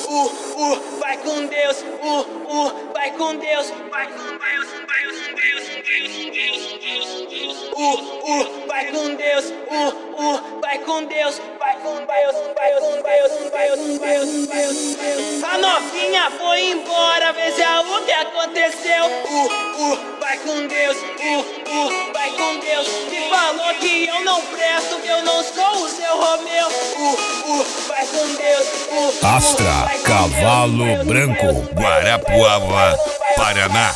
vai com Deus, vai com Deus, vai com Deus, vai com Deus, vai com Deus, vai com Deus. A novinha foi embora, veja o que aconteceu. Vai com Deus, vai com Deus. Me falou que eu não presto, que eu não sou o seu Romeu. Vai com Deus. Astra, Cavalo Branco, Guarapuava, Paraná.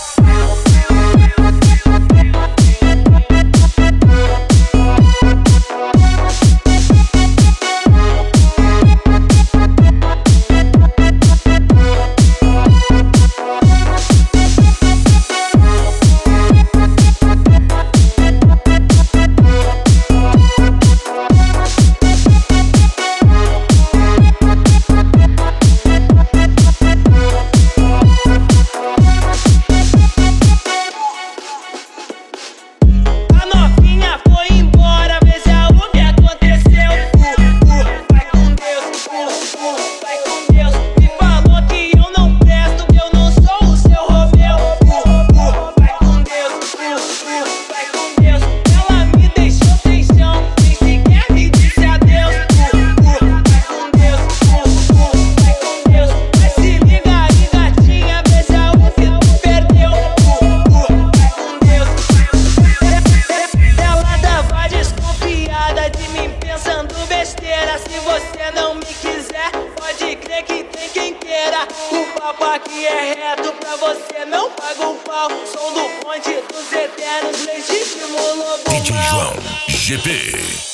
Se você não me quiser, pode crer que tem quem queira. O papo aqui é reto, pra você não paga o pau. Sou do ponte dos eternos, legítimo lobo DJ mau. João GP.